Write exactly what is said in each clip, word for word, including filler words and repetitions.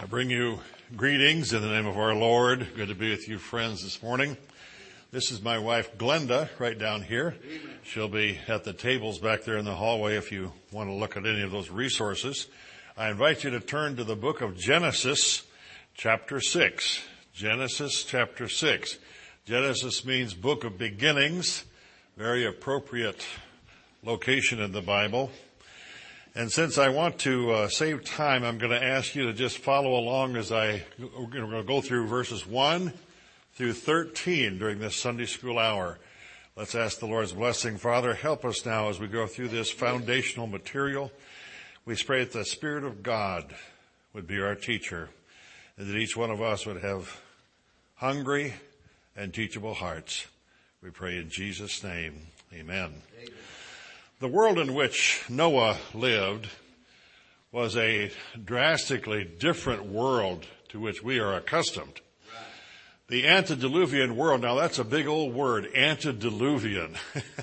I bring you greetings in the name of our Lord. Good to be with you, friends, this morning. This is my wife, Glenda, right down here. She'll be at the tables back there in the hallway if you want to look at any of those resources. I invite you to turn to the book of Genesis, chapter six. Genesis, chapter six. Genesis means book of beginnings, very appropriate location in the Bible. And since I want to uh, save time, I'm going to ask you to just follow along as I, we're going to go through verses one through thirteen during this Sunday school hour. Let's ask the Lord's blessing. Father, help us now as we go through this foundational material. We pray that the Spirit of God would be our teacher, and that each one of us would have hungry and teachable hearts. We pray in Jesus' name. Amen. Amen. The world in which Noah lived was a drastically different world to which we are accustomed. The antediluvian world, now that's a big old word, antediluvian.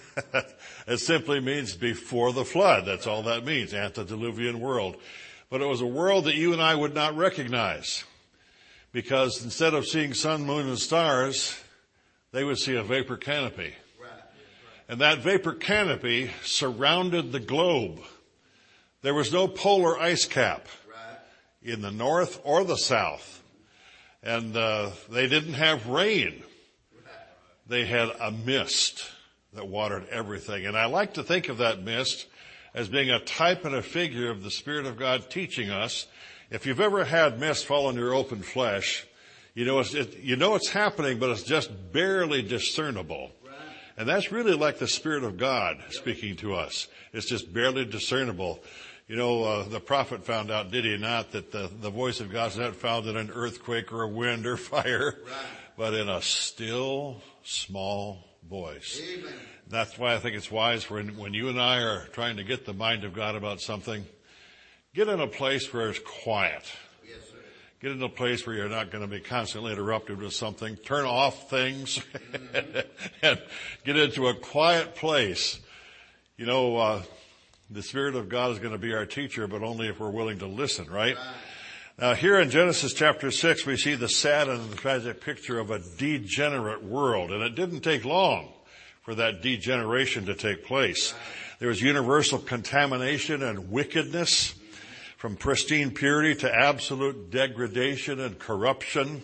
It simply means before the flood. That's all that means, antediluvian world. But it was a world that you and I would not recognize, because instead of seeing sun, moon, and stars, they would see a vapor canopy. And that vapor canopy surrounded the globe. There was no polar ice cap in the north or the south. And uh, they didn't have rain. They had a mist that watered everything. And I like to think of that mist as being a type and a figure of the Spirit of God teaching us. If you've ever had mist fall on your open flesh, you know it's, it, you know it's happening, but it's just barely discernible. And that's really like the Spirit of God speaking to us. It's just barely discernible. You know, uh, the prophet found out, did he not, that the, the voice of God is not found in an earthquake or a wind or fire, right, but in a still, small voice. Amen. That's why I think it's wise when, when you and I are trying to get the mind of God about something, get in a place where it's quiet. Get in a place where you're not going to be constantly interrupted with something. Turn off things and get into a quiet place. You know, uh, the Spirit of God is going to be our teacher, but only if we're willing to listen, right? Now, here in Genesis chapter six, we see the sad and tragic picture of a degenerate world. And it didn't take long for that degeneration to take place. There was universal contamination and wickedness, from pristine purity to absolute degradation and corruption.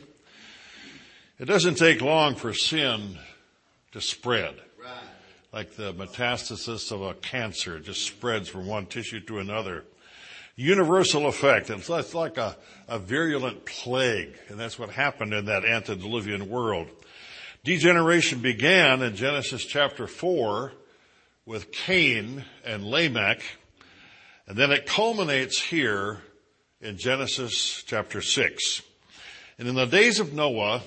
It doesn't take long for sin to spread. Right. Like the metastasis of a cancer, it just spreads from one tissue to another. Universal effect. It's like a, a virulent plague, and that's what happened in that antediluvian world. Degeneration began in Genesis chapter four with Cain and Lamech. And then it culminates here in Genesis chapter six. And in the days of Noah,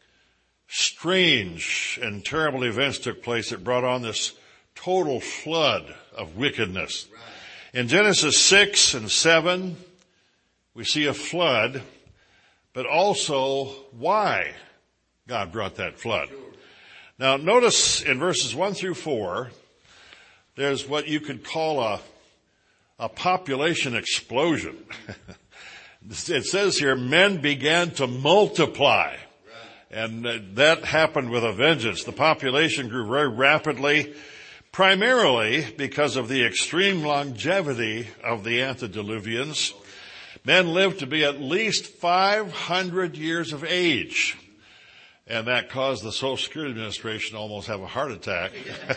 strange and terrible events took place that brought on this total flood of wickedness. In Genesis six and seven, we see a flood, but also why God brought that flood. Now notice in verses one through four, there's what you could call a A population explosion. It says here, men began to multiply. And that happened with a vengeance. The population grew very rapidly, primarily because of the extreme longevity of the antediluvians. Men lived to be at least five hundred years of age. And that caused the Social Security Administration to almost have a heart attack.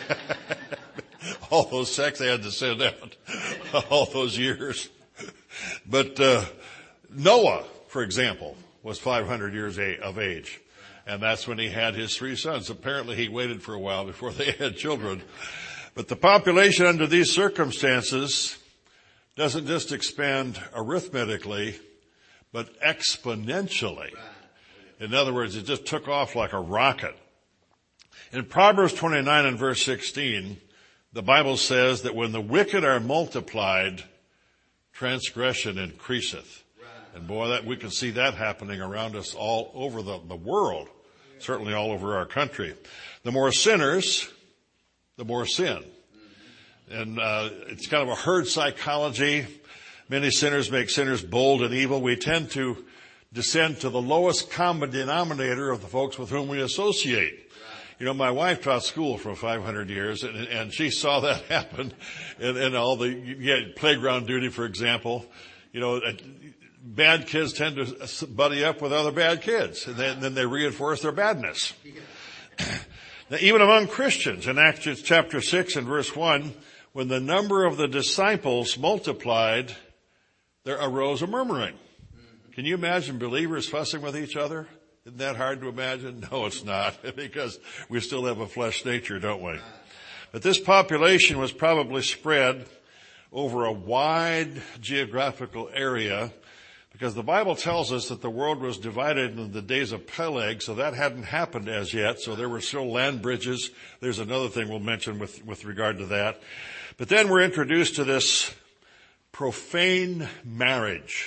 All those checks they had to send out, all those years. But uh Noah, for example, was five hundred years of age. And that's when he had his three sons. Apparently he waited for a while before they had children. But the population under these circumstances doesn't just expand arithmetically, but exponentially. In other words, it just took off like a rocket. In Proverbs twenty-nine and verse sixteen, the Bible says that when the wicked are multiplied, transgression increaseth. Right. And boy, that we can see that happening around us all over the, the world, yeah. Certainly all over our country. The more sinners, the more sin. Mm-hmm. And uh it's kind of a herd psychology. Many sinners make sinners bold and evil. We tend to descend to the lowest common denominator of the folks with whom we associate. You know, my wife taught school for five hundred years, and, and she saw that happen in, in all the, you had playground duty, for example. You know, bad kids tend to buddy up with other bad kids, and then, then they reinforce their badness. Now, even among Christians, in Acts chapter six and verse one, when the number of the disciples multiplied, there arose a murmuring. Can you imagine believers fussing with each other? Isn't that hard to imagine? No, it's not, because we still have a flesh nature, don't we? But this population was probably spread over a wide geographical area, because the Bible tells us that the world was divided in the days of Peleg, so that hadn't happened as yet, so there were still land bridges. There's another thing we'll mention with, with regard to that. But then we're introduced to this profane marriage.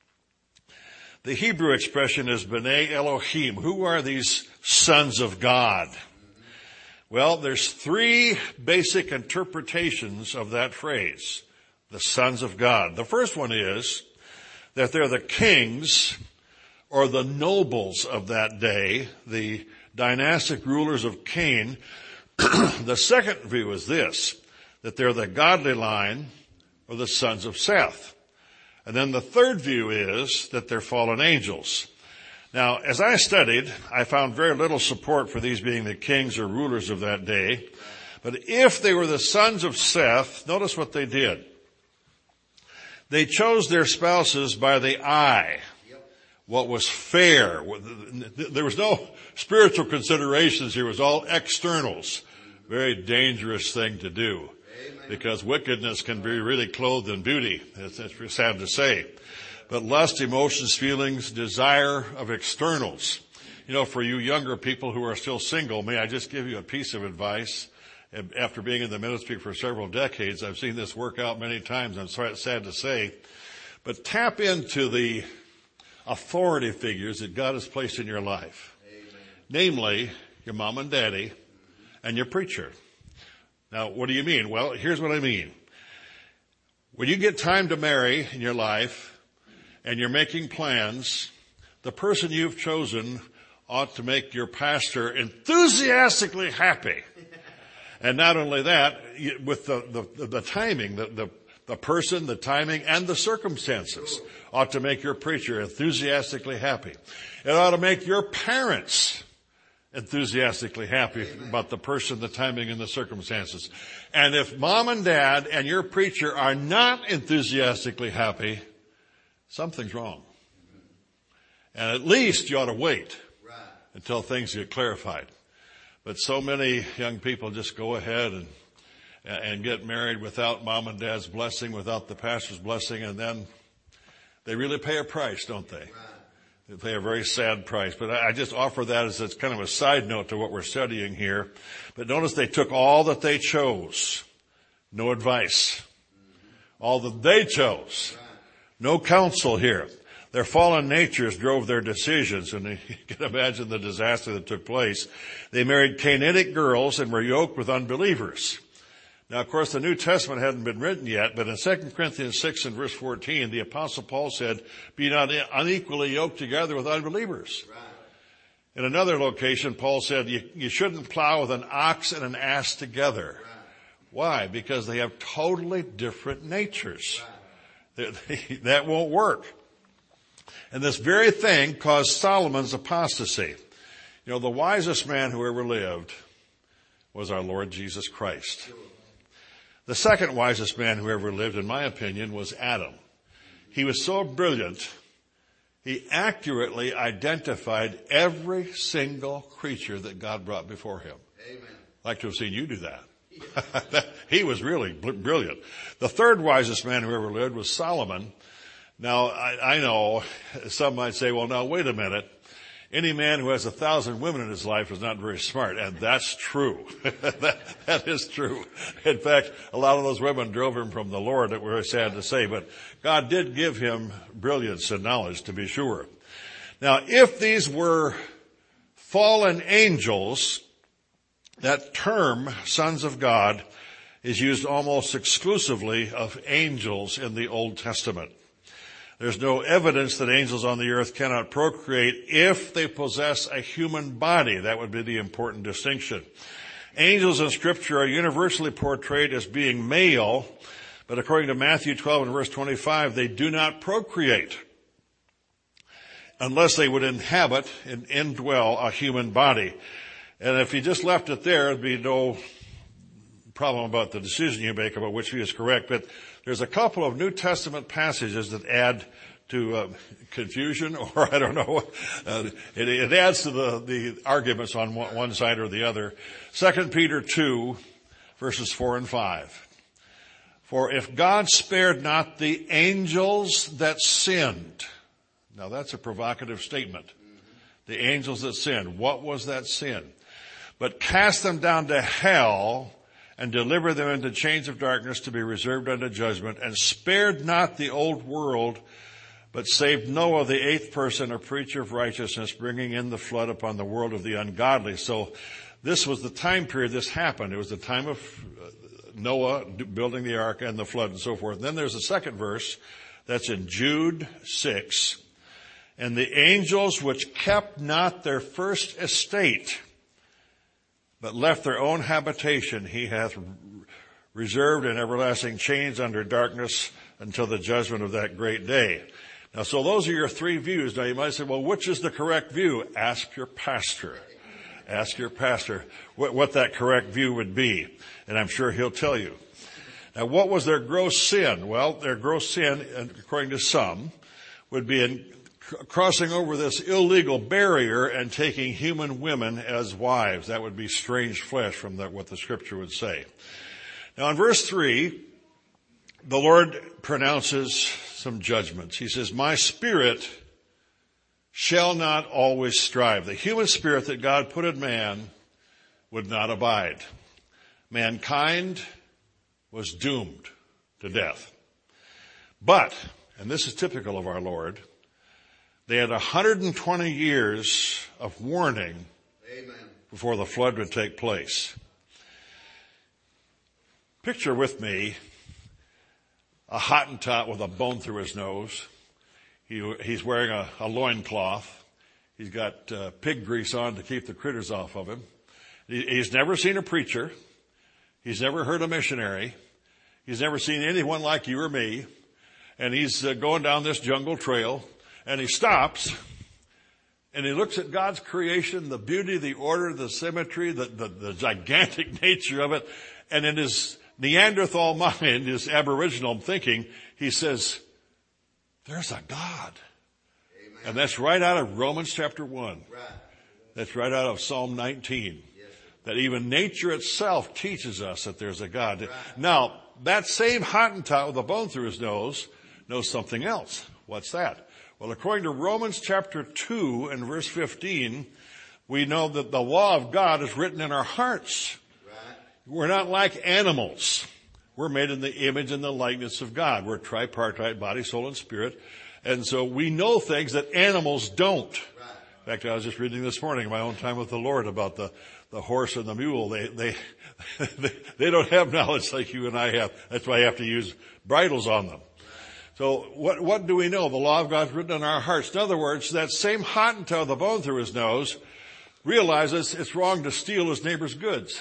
The Hebrew expression is B'nai Elohim. Who are these sons of God? Well, there's three basic interpretations of that phrase, the sons of God. The first one is that they're the kings or the nobles of that day, the dynastic rulers of Cain. The second view is this, that they're the godly line or the sons of Seth. And then the third view is that they're fallen angels. Now, as I studied, I found very little support for these being the kings or rulers of that day. But if they were the sons of Seth, notice what they did. They chose their spouses by the eye, what was fair. There was no spiritual considerations here. It was all externals. Very dangerous thing to do, because wickedness can be really clothed in beauty. It's, it's sad to say. But lust, emotions, feelings, desire of externals. You know, for you younger people who are still single, may I just give you a piece of advice? After being in the ministry for several decades, I've seen this work out many times. I'm sorry, it's sad to say. But tap into the authority figures that God has placed in your life. Amen. Namely, your mom and daddy and your preacher. Now, what do you mean? Well, here's what I mean. When you get time to marry in your life and you're making plans, the person you've chosen ought to make your pastor enthusiastically happy. And not only that, with the, the, the timing, the, the, the person, the timing, and the circumstances ought to make your preacher enthusiastically happy. It ought to make your parents enthusiastically happy about the person, the timing, and the circumstances. And if mom and dad and your preacher are not enthusiastically happy, something's wrong. And at least you ought to wait until things get clarified. But so many young people just go ahead and and get married without mom and dad's blessing, without the pastor's blessing, and then they really pay a price, don't they? They pay a very sad price. But I just offer that as it's kind of a side note to what we're studying here. But notice they took all that they chose. No advice. All that they chose. No counsel here. Their fallen natures drove their decisions, and you can imagine the disaster that took place. They married Canaanite girls and were yoked with unbelievers. Now, of course, the New Testament hadn't been written yet, but in Second Corinthians six and verse fourteen, the Apostle Paul said, be not unequally yoked together with unbelievers. Right. In another location, Paul said, you, you shouldn't plow with an ox and an ass together. Right. Why? Because they have totally different natures. Right. That, that won't work. And this very thing caused Solomon's apostasy. You know, the wisest man who ever lived was our Lord Jesus Christ. The second wisest man who ever lived, in my opinion, was Adam. He was so brilliant, he accurately identified every single creature that God brought before him. Amen. I'd like to have seen you do that. He was really brilliant. The third wisest man who ever lived was Solomon. Now, I, I know some might say, well, now, wait a minute. Any man who has a thousand women in his life is not very smart, and that's true. that, that is true. In fact, a lot of those women drove him from the Lord. That we're sad to say, but God did give him brilliance and knowledge, to be sure. Now, if these were fallen angels, that term, sons of God, is used almost exclusively of angels in the Old Testament. There's no evidence that angels on the earth cannot procreate if they possess a human body. That would be the important distinction. Angels in Scripture are universally portrayed as being male, but according to Matthew twelve and verse twenty-five, they do not procreate unless they would inhabit and indwell a human body. And if you just left it there, there'd be no problem about the decision you make about which view is correct. But there's a couple of New Testament passages that add to uh, confusion, or I don't know. Uh, it, it adds to the, the arguments on one, one side or the other. Second Peter two, verses four and five. For if God spared not the angels that sinned. Now that's a provocative statement. The angels that sinned. What was that sin? But cast them down to hell and delivered them into chains of darkness to be reserved unto judgment, and spared not the old world, but saved Noah, the eighth person, a preacher of righteousness, bringing in the flood upon the world of the ungodly. So this was the time period this happened. It was the time of Noah building the ark and the flood and so forth. And then there's a second verse that's in Jude six. And the angels which kept not their first estate, but left their own habitation, he hath reserved in everlasting chains under darkness until the judgment of that great day. Now, so those are your three views. Now, you might say, well, which is the correct view? Ask your pastor. Ask your pastor what, what that correct view would be, and I'm sure he'll tell you. Now, what was their gross sin? Well, their gross sin, according to some, would be in crossing over this illegal barrier and taking human women as wives. That would be strange flesh from the, what the Scripture would say. Now, in verse three, the Lord pronounces some judgments. He says, my spirit shall not always strive. The human spirit that God put in man would not abide. Mankind was doomed to death. But, and this is typical of our Lord, they had one hundred twenty years of warning Amen. Before the flood would take place. Picture with me a Hottentot with a bone through his nose. He, he's wearing a, a loincloth. He's got uh, pig grease on to keep the critters off of him. He, he's never seen a preacher. He's never heard a missionary. He's never seen anyone like you or me. And he's uh, going down this jungle trail, and he stops, and he looks at God's creation, the beauty, the order, the symmetry, the, the, the gigantic nature of it, and in his Neanderthal mind, his aboriginal thinking, he says, there's a God. Amen. And that's right out of Romans chapter one. Right. That's right out of Psalm nineteen. Yes. That even nature itself teaches us that there's a God. Right. Now, that same Hottentot with a bone through his nose knows something else. What's that? Well, according to Romans chapter two and verse fifteen, we know that the law of God is written in our hearts. We're not like animals. We're made in the image and the likeness of God. We're tripartite, body, soul, and spirit. And so we know things that animals don't. In fact, I was just reading this morning in my own time with the Lord about the, the horse and the mule. They, they, they, they don't have knowledge like you and I have. That's why I have to use bridles on them. So what, what do we know? The law of God is written in our hearts. In other words, that same Hottentot with the bone through his nose realizes it's wrong to steal his neighbor's goods.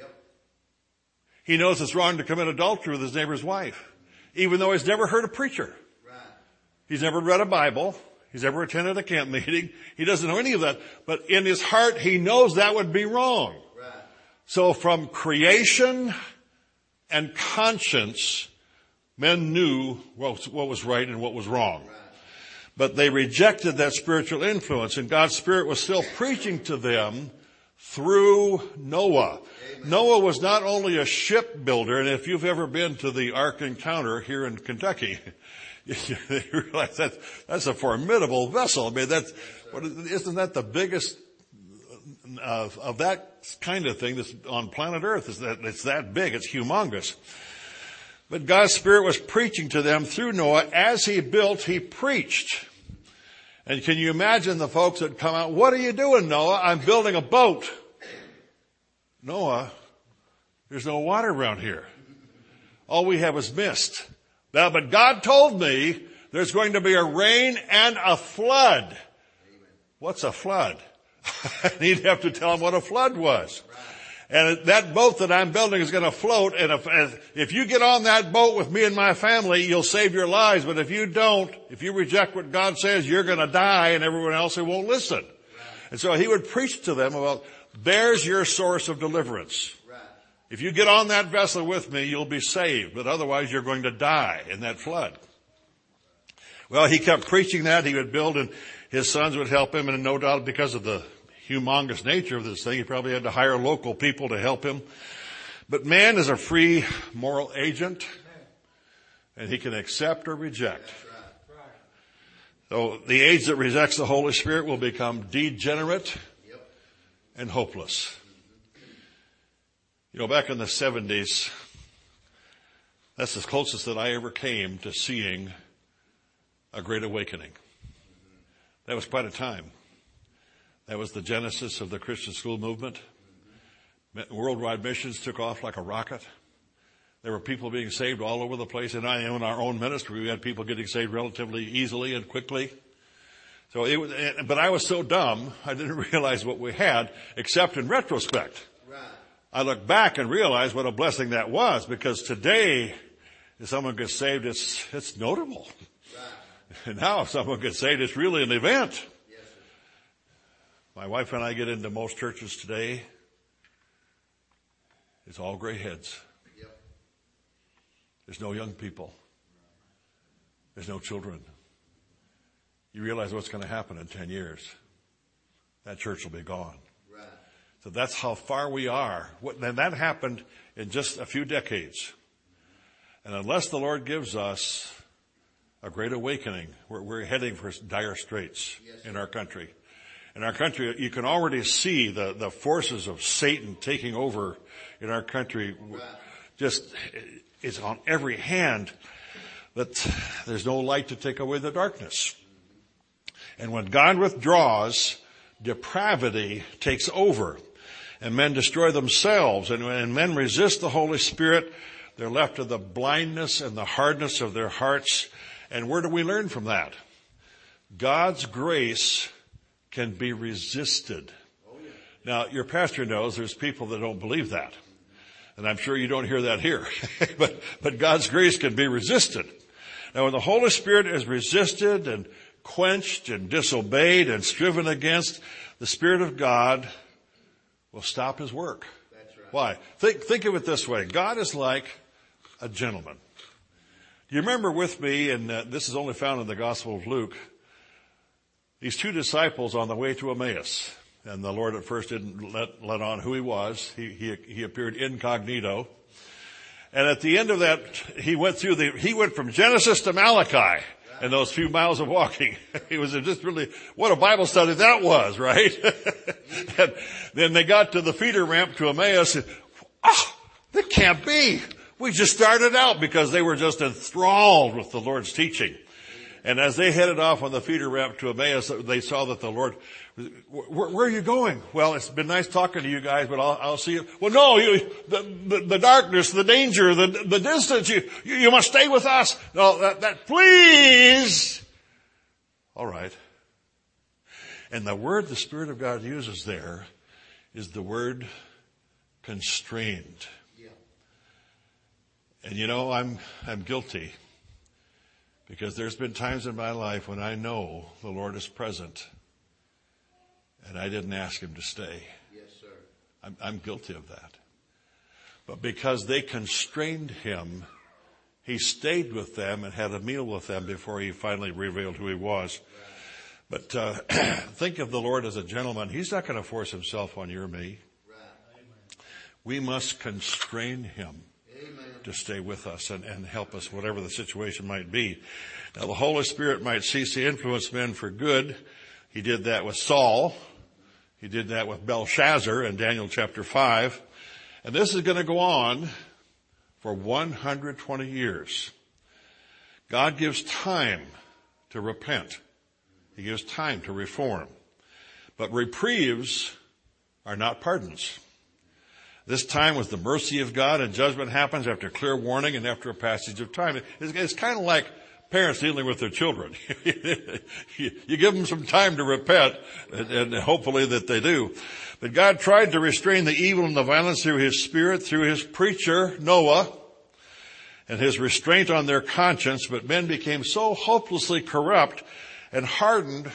He knows it's wrong to commit adultery with his neighbor's wife, even though he's never heard a preacher. Right. He's never read a Bible. He's never attended a camp meeting. He doesn't know any of that. But in his heart, he knows that would be wrong. Right. So from creation and conscience, men knew what was right and what was wrong. Right. But they rejected that spiritual influence, and God's Spirit was still preaching to them through Noah. Amen. Noah was not only a shipbuilder, and if you've ever been to the Ark Encounter here in Kentucky, you realize that that's a formidable vessel. I mean, that's, what, isn't that the biggest uh, of that kind of thing that's on planet Earth? Is that it's that big? It's humongous. But God's Spirit was preaching to them through Noah. As he built, he preached. And can you imagine the folks that come out, what are you doing, Noah? I'm building a boat. Noah, there's no water around here. All we have is mist. Now, but God told me There's going to be a rain and a flood. What's a flood? He'd have to tell him what a flood was. And that boat that I'm building is going to float. And if, if you get on that boat with me and my family, you'll save your lives. But if you don't, if you reject what God says, you're going to die, and everyone else who won't listen. And so he would preach to them about, there's your source of deliverance. If you get on that vessel with me, you'll be saved. But otherwise, you're going to die in that flood. Well, he kept preaching that. He would build, and his sons would help him. And no doubt because of the humongous nature of this thing, he probably had to hire local people to help him. But man is a free moral agent, and he can accept or reject. So the age that rejects the Holy Spirit will become degenerate and hopeless. You know, back in the seventies, that's the closest that I ever came to seeing a great awakening. That was quite a time. That was the genesis of the Christian school movement. Worldwide missions took off like a rocket. There were people being saved all over the place. And in our own ministry, we had people getting saved relatively easily and quickly. So it was, but I was so dumb, I didn't realize what we had, except in retrospect. Right. I look back and realize what a blessing that was, because today, if someone gets saved, it's, it's notable. Right. And now if someone gets saved, it's really an event. My wife and I get into most churches today. It's all gray heads. Yep. There's no young people. There's no children. You realize what's going to happen in ten years. That church will be gone. Right. So that's how far we are. And that happened in just a few decades. And unless the Lord gives us a great awakening, we're, we're heading for dire straits yes, in our country. In our country, you can already see the, the forces of Satan taking over in our country. Just, it's on every hand that there's no light to take away the darkness. And when God withdraws, depravity takes over. And men destroy themselves. And when men resist the Holy Spirit, they're left to the blindness and the hardness of their hearts. And where do we learn from that? God's grace can be resisted. Now, your pastor knows there's people that don't believe that. And I'm sure you don't hear that here. but, but God's grace can be resisted. Now, when the Holy Spirit is resisted and quenched and disobeyed and striven against, the Spirit of God will stop his work. That's right. Why? Think, think of it this way. God is like a gentleman. Do you remember with me, and uh, this is only found in the Gospel of Luke, these two disciples on the way to Emmaus. And the Lord at first didn't let, let on who he was. He, he, he appeared incognito. And at the end of that, he went through the, he went from Genesis to Malachi in those few miles of walking. It was just really, what a Bible study that was, right? And then they got to the feeder ramp to Emmaus and, oh, that can't be. We just started out, because they were just enthralled with the Lord's teaching. And as they headed off on the feeder ramp to Emmaus, they saw that the Lord, where, where are you going? Well, it's been nice talking to you guys, but I'll, I'll see you. Well, no, you, the, the, the darkness, the danger, the, the distance, you, you, you must stay with us. No, that, that, please. All right. And the word the Spirit of God uses there is the word constrained. Yeah. And you know, I'm, I'm guilty. Because there's been times in my life when I know the Lord is present and I didn't ask him to stay. Yes, sir. I'm, I'm guilty of that. But because they constrained him, he stayed with them and had a meal with them before he finally revealed who he was. Right. But uh, think of the Lord as a gentleman. He's not going to force himself on you or me. Right. We must constrain him to stay with us and, and help us, whatever the situation might be. Now, the Holy Spirit might cease to influence men for good. He did that with Saul. He did that with Belshazzar in Daniel chapter five. And this is going to go on for one hundred twenty years. God gives time to repent. He gives time to reform. But reprieves are not pardons. This time was the mercy of God, and judgment happens after clear warning and after a passage of time. It's, it's kind of like parents dealing with their children. you, you give them some time to repent, and, and hopefully that they do. But God tried to restrain the evil and the violence through his Spirit, through his preacher, Noah, and his restraint on their conscience. But men became so hopelessly corrupt and hardened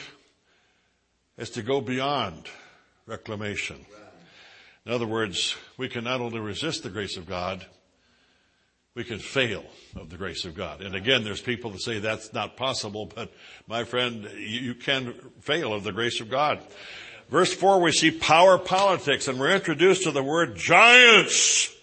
as to go beyond reclamation. In other words, we can not only resist the grace of God, we can fail of the grace of God. And again, there's people that say that's not possible, but my friend, you, you can fail of the grace of God. Verse four, we see power politics, and we're introduced to the word giants.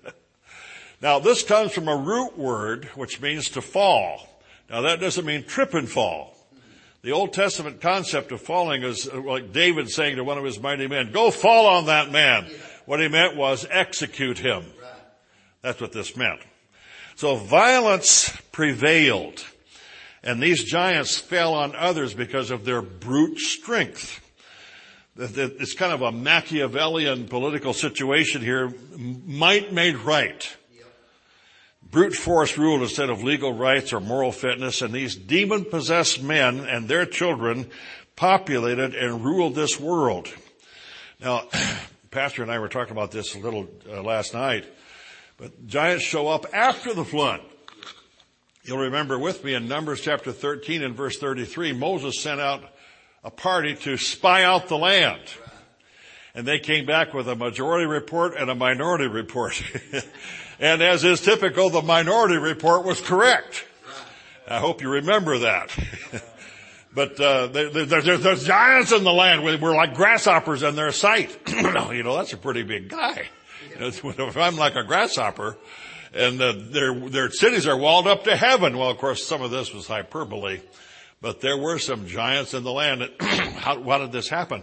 Now, this comes from a root word, which means to fall. Now, that doesn't mean trip and fall. The Old Testament concept of falling is like David saying to one of his mighty men, go fall on that man. What he meant was execute him. That's what this meant. So violence prevailed, and these giants fell on others because of their brute strength. It's kind of a Machiavellian political situation here. Might made right. Brute force ruled instead of legal rights or moral fitness, and these demon-possessed men and their children populated and ruled this world. Now, Pastor and I were talking about this a little uh, last night, but giants show up after the flood. You'll remember with me in Numbers chapter thirteen and verse thirty-three, Moses sent out a party to spy out the land. And they came back with a majority report and a minority report. And as is typical, the minority report was correct. I hope you remember that. But uh, there, there, there, there's giants in the land. We're like grasshoppers in their sight. You know, that's a pretty big guy. You know, if I'm like a grasshopper, and uh, their their cities are walled up to heaven. Well, of course, some of this was hyperbole, but there were some giants in the land. How, how did this happen?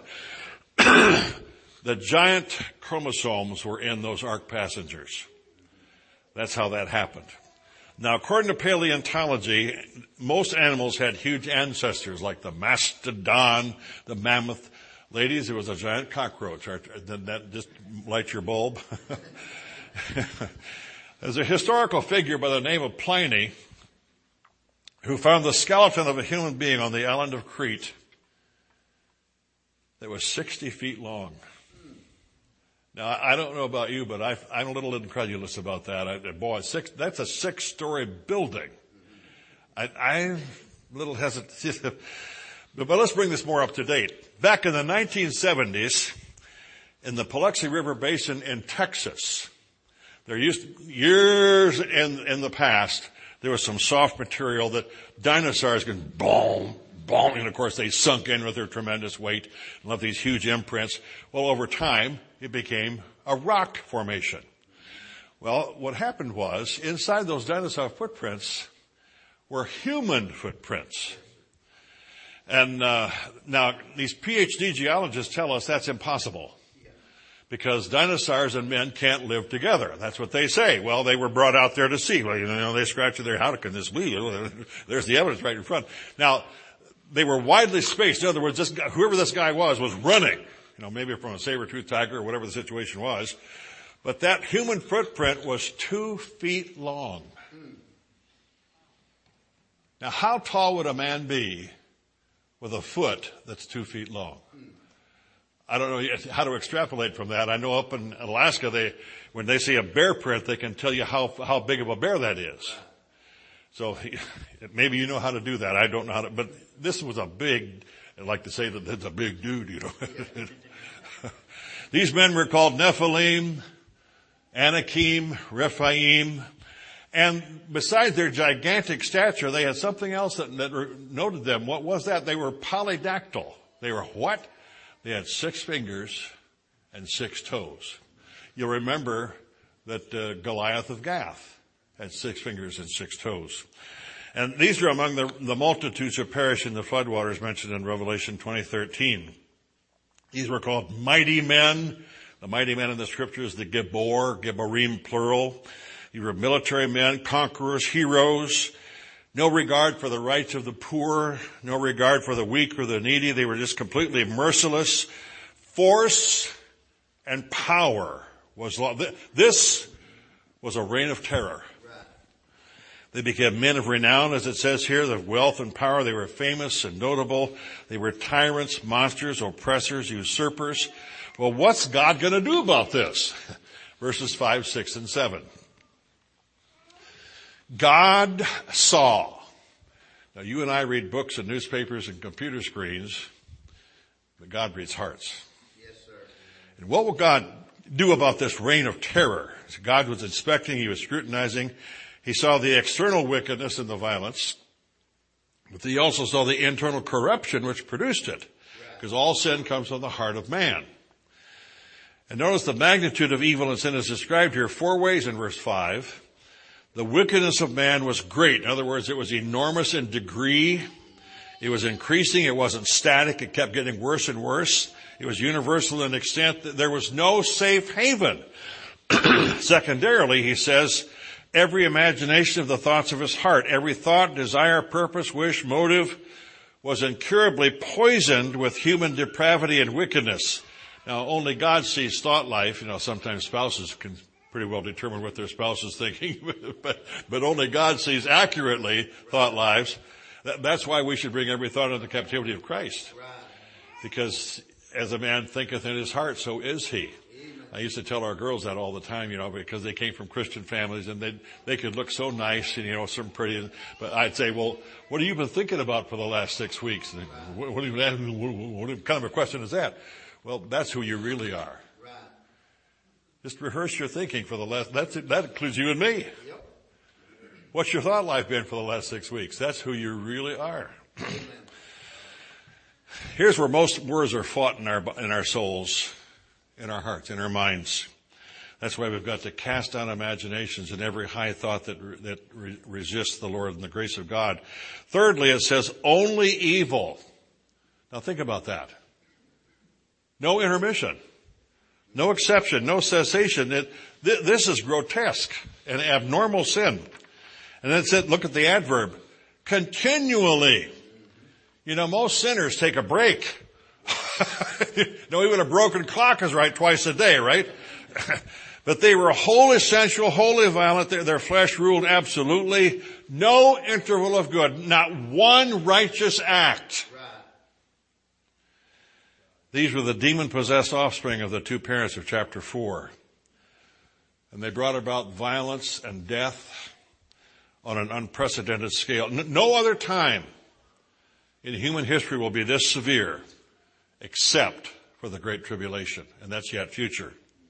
The giant chromosomes were in those ark passengers. That's how that happened. Now, according to paleontology, most animals had huge ancestors, like the mastodon, the mammoth. Ladies, it was a giant cockroach. Did that just light your bulb? There's a historical figure by the name of Pliny who found the skeleton of a human being on the island of Crete that was sixty feet long. Now, I don't know about you, but I, I'm a little incredulous about that. I, boy, six, that's a six-story building. I, I'm a little hesitant. but, but let's bring this more up to date. Back in the nineteen seventies, in the Paluxy River Basin in Texas, there used to, years in, in the past, there was some soft material that dinosaurs could boom, boom, and of course they sunk in with their tremendous weight and left these huge imprints. Well, over time, it became a rock formation. Well, what happened was, inside those dinosaur footprints were human footprints. And uh, now, these P H D geologists tell us that's impossible. Because dinosaurs and men can't live together. That's what they say. Well, they were brought out there to see. Well, you know, they scratched their, how can this be? There's the evidence right in front. Now, they were widely spaced. In other words, this guy, whoever this guy was, was running. You know, maybe from a saber-toothed tiger or whatever the situation was. But that human footprint was two feet long. Now, how tall would a man be with a foot that's two feet long? I don't know how to extrapolate from that. I know up in Alaska, they, when they see a bear print, they can tell you how, how big of a bear that is. So maybe you know how to do that. I don't know how to, but this was a big, I like to say that it's a big dude, you know. These men were called Nephilim, Anakim, Rephaim, and besides their gigantic stature, they had something else that, that noted them. What was that? They were polydactyl. They were what? They had six fingers and six toes. You'll remember that uh, Goliath of Gath had six fingers and six toes. And these are among the, the multitudes who perished in the floodwaters mentioned in Revelation twenty thirteen. These were called mighty men. The mighty men in the scriptures, the Gibor, Giborim plural. These were military men, conquerors, heroes. No regard for the rights of the poor, no regard for the weak or the needy. They were just completely merciless. Force and power was law. This was a reign of terror. They became men of renown, as it says here, of wealth and power. They were famous and notable. They were tyrants, monsters, oppressors, usurpers. Well, what's God going to do about this? Verses five, six, and seven. God saw. Now, you and I read books and newspapers and computer screens, but God reads hearts. Yes, sir. And what will God do about this reign of terror? So God was inspecting, he was scrutinizing. He saw the external wickedness and the violence, but he also saw the internal corruption which produced it, because all sin comes from the heart of man. And notice the magnitude of evil and sin is described here four ways in verse five. The wickedness of man was great. In other words, it was enormous in degree. It was increasing. It wasn't static. It kept getting worse and worse. It was universal in extent that there was no safe haven. Secondarily, he says, every imagination of the thoughts of his heart, every thought, desire, purpose, wish, motive was incurably poisoned with human depravity and wickedness. Now, only God sees thought life. You know, sometimes spouses can pretty well determine what their spouse is thinking, but, but only God sees accurately thought lives. That, that's why we should bring every thought into the captivity of Christ. Because as a man thinketh in his heart, so is he. I used to tell our girls that all the time, you know, because they came from Christian families and they they could look so nice and, you know, so pretty. But I'd say, well, what have you been thinking about for the last six weeks? And what, what, what, what kind of a question is that? Well, that's who you really are. Just rehearse your thinking for the last, that's, that includes you and me. What's your thought life been for the last six weeks? That's who you really are. Here's where most wars are fought in our, in our souls, in our hearts, in our minds. That's why we've got to cast down imaginations and every high thought that, that re- resists the Lord and the grace of God. Thirdly, it says only evil. Now think about that. No intermission. No exception, no cessation. It, th- this is grotesque and abnormal sin. And then it said, look at the adverb, continually. You know, most sinners take a break. You know, even a broken clock is right twice a day, right? But they were wholly sensual, wholly violent. Their, their flesh ruled absolutely. No interval of good. Not one righteous act. These were the demon-possessed offspring of the two parents of chapter four. And they brought about violence and death on an unprecedented scale. No other time in human history will be this severe except for the Great Tribulation, and that's yet future.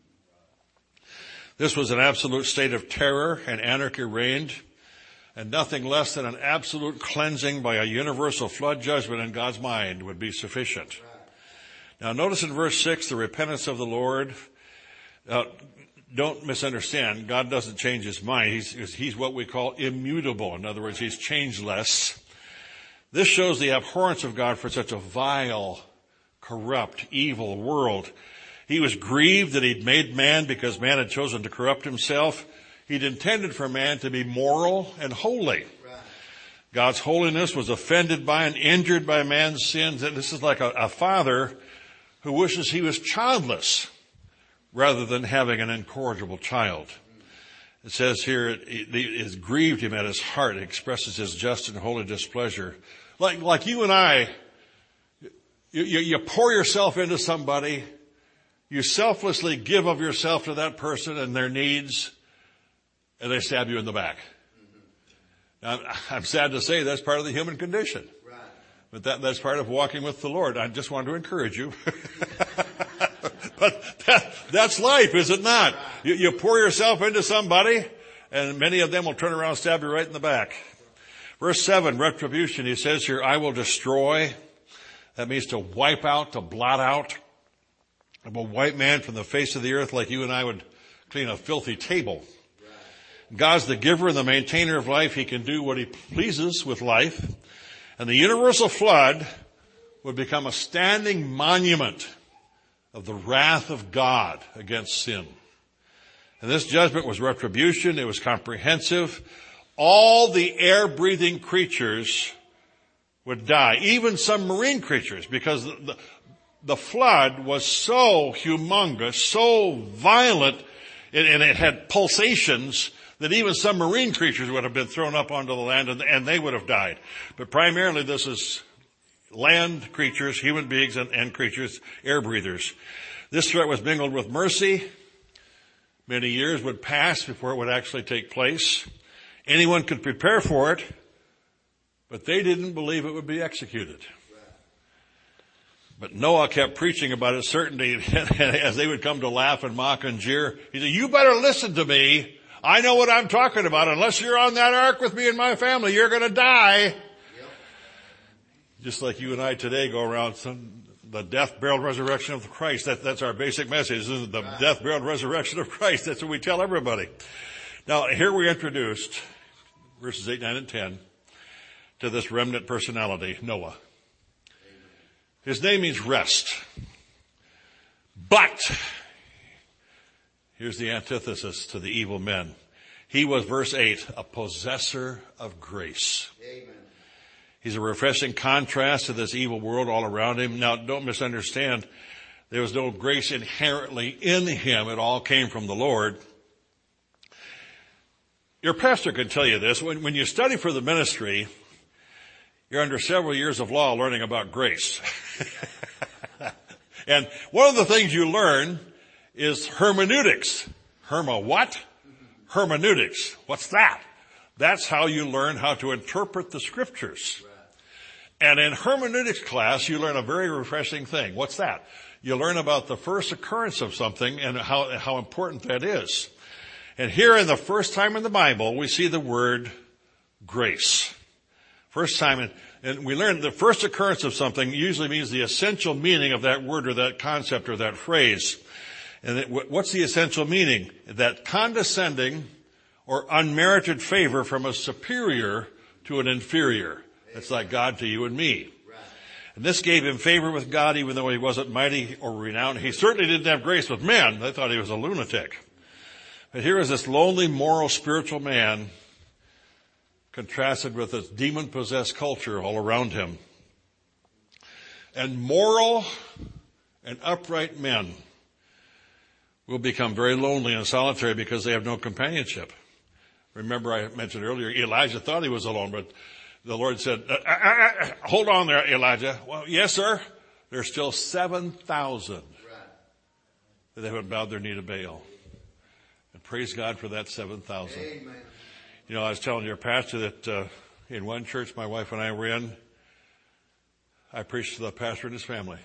This was an absolute state of terror and anarchy reigned, and nothing less than an absolute cleansing by a universal flood judgment in God's mind would be sufficient. Now notice in verse six, the repentance of the Lord. Uh, don't misunderstand. God doesn't change his mind. He's, he's what we call immutable. In other words, he's changeless. This shows the abhorrence of God for such a vile, corrupt, evil world. He was grieved that he'd made man because man had chosen to corrupt himself. He'd intended for man to be moral and holy. God's holiness was offended by and injured by man's sins. This is like a, a father who wishes he was childless rather than having an incorrigible child. It says here, it, it, it grieved him at his heart. It expresses his just and holy displeasure. Like, like you and I, you, you, you pour yourself into somebody, you selflessly give of yourself to that person and their needs, and they stab you in the back. Now, I'm sad to say that's part of the human condition. Right. But that, that's part of walking with the Lord. I just wanted to encourage you. But that, that's life, is it not? Right. You, you pour yourself into somebody, and many of them will turn around and stab you right in the back. Verse seven, retribution. He says here, I will destroy. That means to wipe out, to blot out. I will wipe man from the face of the earth like you and I would clean a filthy table. God's the giver and the maintainer of life. He can do what he pleases with life. And the universal flood would become a standing monument of the wrath of God against sin. And this judgment was retribution. It was comprehensive. All the air-breathing creatures would die, even some marine creatures, because the, the, the flood was so humongous, so violent, and, and it had pulsations, that even some marine creatures would have been thrown up onto the land and, and they would have died. But primarily this is land creatures, human beings and, and creatures, air breathers. This threat was mingled with mercy. Many years would pass before it would actually take place. Anyone could prepare for it, but they didn't believe it would be executed. But Noah kept preaching about its certainty, and as they would come to laugh and mock and jeer, he said, you better listen to me. I know what I'm talking about. Unless you're on that ark with me and my family, you're going to die. Yep. Just like you and I today go around some, the death, burial, resurrection of Christ. That, that's our basic message. This is the right. Death, burial, resurrection of Christ. That's what we tell everybody. Now, here we introduced verses eight, nine, and ten to this remnant personality, Noah. His name means rest. But, here's the antithesis to the evil men. He was, verse eight, a possessor of grace. Amen. He's a refreshing contrast to this evil world all around him. Now, don't misunderstand. There was no grace inherently in him. It all came from the Lord. Your pastor can tell you this. When, when you study for the ministry, you're under several years of law learning about grace. And one of the things you learn is hermeneutics. Herma what? Hermeneutics. What's that? That's how you learn how to interpret the scriptures. And in hermeneutics class, you learn a very refreshing thing. What's that? You learn about the first occurrence of something and how, how important that is. And here in the first time in the Bible, we see the word grace. First time, in, and we learn the first occurrence of something usually means the essential meaning of that word or that concept or that phrase. And it, what's the essential meaning? That condescending or unmerited favor from a superior to an inferior. It's like God to you and me. And this gave him favor with God even though he wasn't mighty or renowned. He certainly didn't have grace with men. They thought he was a lunatic. But here is this lonely, moral, spiritual man contrasted with this demon-possessed culture all around him. And moral and upright men will become very lonely and solitary because they have no companionship. Remember I mentioned earlier, Elijah thought he was alone, but the Lord said, uh, uh, uh, hold on there, Elijah. Well, yes, sir. There's still seven thousand that haven't bowed their knee to Baal. And praise God for that seven thousand. Amen. You know, I was telling your pastor that uh, in one church my wife and I were in, I preached to the pastor and his family.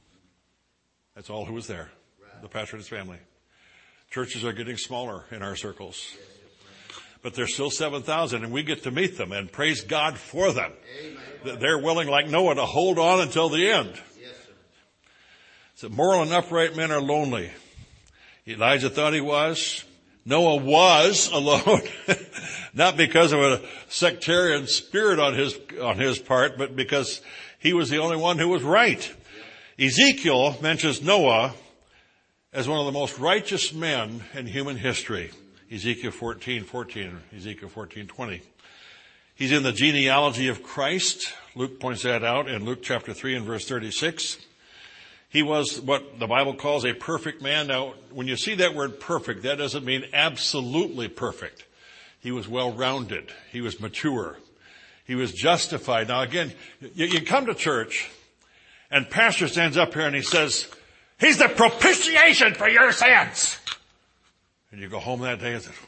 That's all who was there, right. The pastor and his family. Churches are getting smaller in our circles. But there's still seven thousand, and we get to meet them, and praise God for them. Amen. They're willing, like Noah, to hold on until the end. Yes, sir. So moral and upright men are lonely. Elijah thought he was. Noah was alone, not because of a sectarian spirit on his, on his part, but because he was the only one who was right. Ezekiel mentions Noah as one of the most righteous men in human history. Ezekiel fourteen fourteen, Ezekiel fourteen twenty. He's in the genealogy of Christ. Luke points that out in Luke chapter three and verse thirty-six. He was what the Bible calls a perfect man. Now, when you see that word perfect, that doesn't mean absolutely perfect. He was well-rounded. He was mature. He was justified. Now again, you, you come to church and pastor stands up here and he says, he's the propitiation for your sins. And you go home that day and say,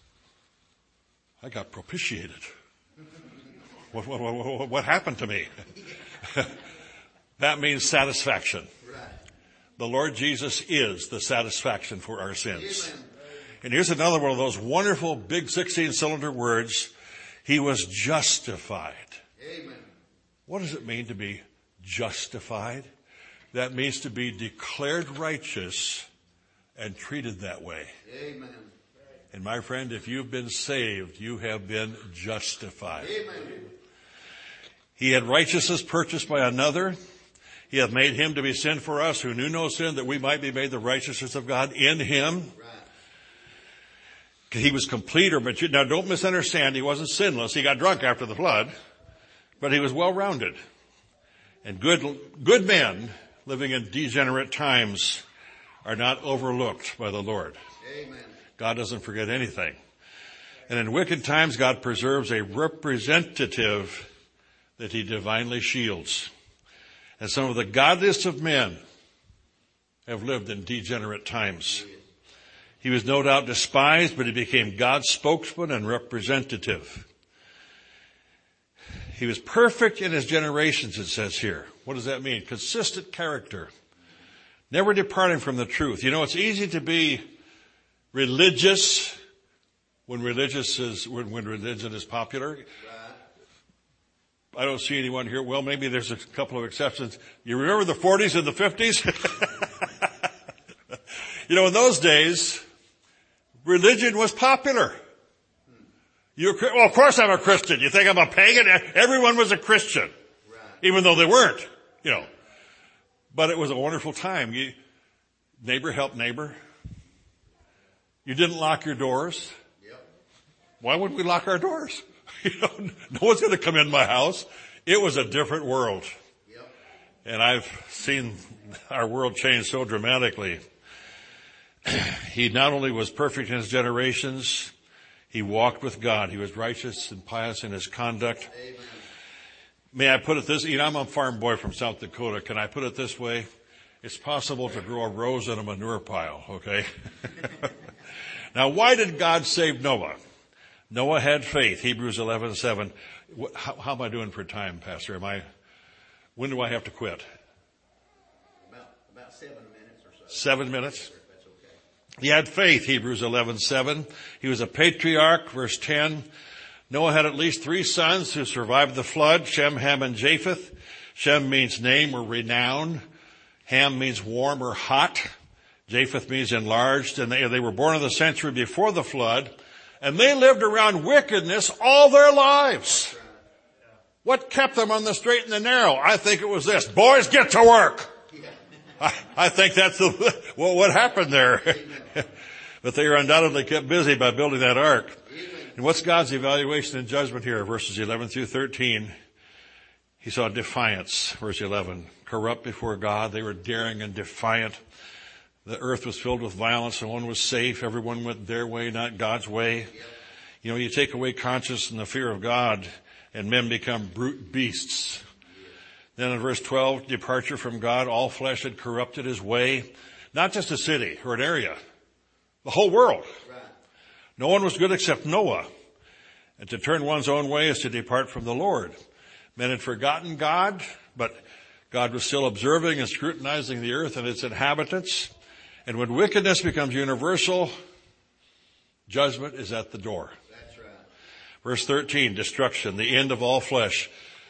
I got propitiated. What, what, what, what happened to me? That means satisfaction. The Lord Jesus is the satisfaction for our sins. Amen. And here's another one of those wonderful big sixteen-cylinder words. He was justified. Amen. What does it mean to be justified? That means to be declared righteous and treated that way. Amen. And my friend, if you've been saved, you have been justified. Amen. He had righteousness purchased by another. He hath made him to be sin for us who knew no sin, that we might be made the righteousness of God in him. Right. He was complete or mature. Now don't misunderstand, he wasn't sinless. He got drunk after the flood, but he was well-rounded. And good, good men living in degenerate times are not overlooked by the Lord. Amen. God doesn't forget anything. And in wicked times, God preserves a representative that he divinely shields. And some of the godliest of men have lived in degenerate times. He was no doubt despised, but he became God's spokesman and representative. He was perfect in his generations, it says here. What does that mean? Consistent character. Never departing from the truth. You know, it's easy to be religious when religious is, when, when religion is popular. I don't see anyone here. Well, maybe there's a couple of exceptions. You remember the forties and the fifties? You know, in those days, religion was popular. You're, well, of course I'm a Christian. You think I'm a pagan? Everyone was a Christian, even though they weren't, you know. But it was a wonderful time. You, neighbor helped neighbor. You didn't lock your doors. Why would we lock our doors? You know, no one's going to come in my house. It was a different world. Yep. And I've seen our world change so dramatically. He not only was perfect in his generations, he walked with God. He was righteous and pious in his conduct. Amen. May I put it this, you know, I'm a farm boy from South Dakota. Can I put it this way? It's possible to grow a rose in a manure pile, okay? Now, why did God save Noah? Noah had faith, Hebrews eleven seven. How, how am I doing for time, Pastor? Am I, when do I have to quit? About, about seven minutes or so. Seven minutes? Yes, sir, if that's okay. He had faith, Hebrews eleven seven. He was a patriarch, verse ten. Noah had at least three sons who survived the flood, Shem, Ham, and Japheth. Shem means name or renown. Ham means warm or hot. Japheth means enlarged. And they, they were born in the century before the flood. And they lived around wickedness all their lives. What kept them on the straight and the narrow? I think it was this. Boys, get to work. I, I think that's the, well, what happened there. But they were undoubtedly kept busy by building that ark. And what's God's evaluation and judgment here? Verses eleven through thirteen. He saw defiance, verse eleven. Corrupt before God. They were daring and defiant. The earth was filled with violence. No one was safe. Everyone went their way, not God's way. You know, you take away conscience and the fear of God, and men become brute beasts. Then in verse twelve, departure from God. All flesh had corrupted his way. Not just a city or an area. The whole world. No one was good except Noah. And to turn one's own way is to depart from the Lord. Men had forgotten God, but God was still observing and scrutinizing the earth and its inhabitants. And when wickedness becomes universal, judgment is at the door. That's right. Verse thirteen, destruction, the end of all flesh.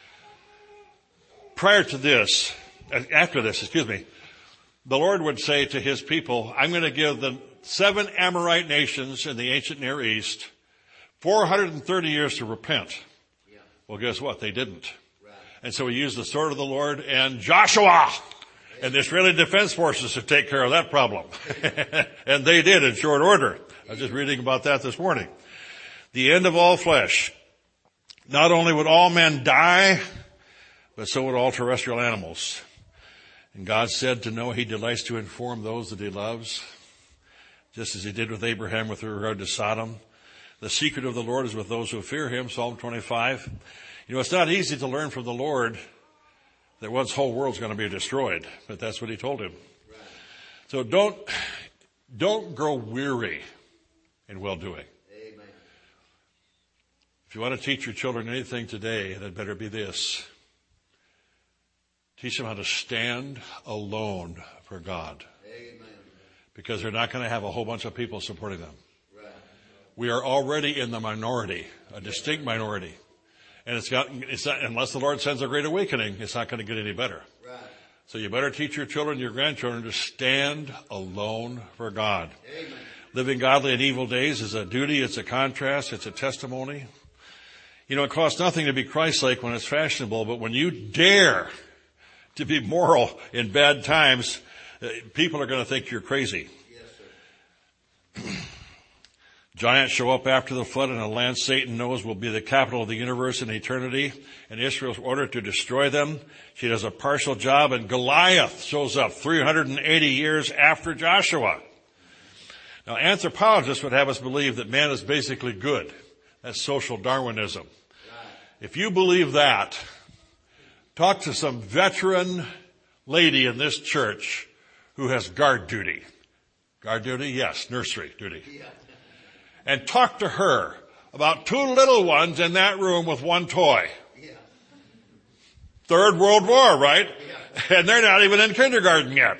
Prior to this, after this, excuse me, the Lord would say to his people, I'm going to give the seven Amorite nations in the ancient Near East four hundred thirty years to repent. Yeah. Well, guess what? They didn't. Right. And so he used the sword of the Lord and Joshua and the Israeli Defense Forces to take care of that problem. And they did in short order. I was just reading about that this morning. The end of all flesh. Not only would all men die, but so would all terrestrial animals. And God said to Noah, he delights to inform those that he loves, just as he did with Abraham with regard to Sodom. The secret of the Lord is with those who fear him, Psalm twenty-five. You know, it's not easy to learn from the Lord that one's whole world's going to be destroyed, but that's what he told him. Right. So don't, don't grow weary in well-doing. Amen. If you want to teach your children anything today, it had better be this. Teach them how to stand alone for God. Amen. Because they're not going to have a whole bunch of people supporting them. Right. We are already in the minority, a distinct minority. And it's got, it's not, unless the Lord sends a great awakening, it's not going to get any better. Right. So you better teach your children, your grandchildren to stand alone for God. Amen. Living godly in evil days is a duty, it's a contrast, it's a testimony. You know, it costs nothing to be Christ-like when it's fashionable, but when you dare to be moral in bad times, people are going to think you're crazy. Yes, sir. Giants show up after the flood in a land Satan knows will be the capital of the universe in eternity, and Israel's ordered to destroy them. She does a partial job, and Goliath shows up three hundred eighty years after Joshua. Now, anthropologists would have us believe that man is basically good. That's social Darwinism. If you believe that, talk to some veteran lady in this church who has guard duty. Guard duty? Yes, nursery duty. And talk to her about two little ones in that room with one toy. Third World War, right? And they're not even in kindergarten yet.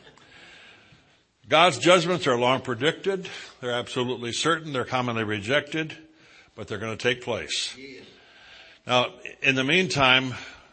God's judgments are long predicted. They're absolutely certain. They're commonly rejected, but they're going to take place. Now, in the meantime,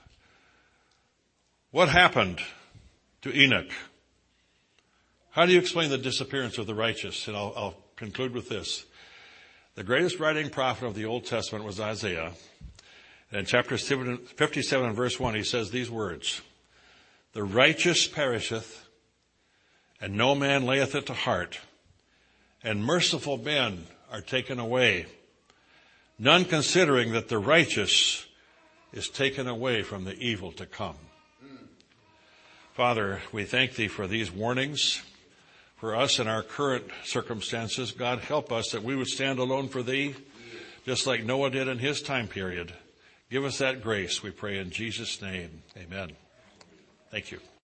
what happened to Enoch? How do you explain the disappearance of the righteous? And I'll, I'll conclude with this. The greatest writing prophet of the Old Testament was Isaiah. And in chapter fifty-seven and verse one, he says these words, "The righteous perisheth, and no man layeth it to heart, and merciful men are taken away, none considering that the righteous is taken away from the evil to come." Father, we thank thee for these warnings for us in our current circumstances. God, help us that we would stand alone for thee, just like Noah did in his time period. Give us that grace, we pray in Jesus' name. Amen. Thank you.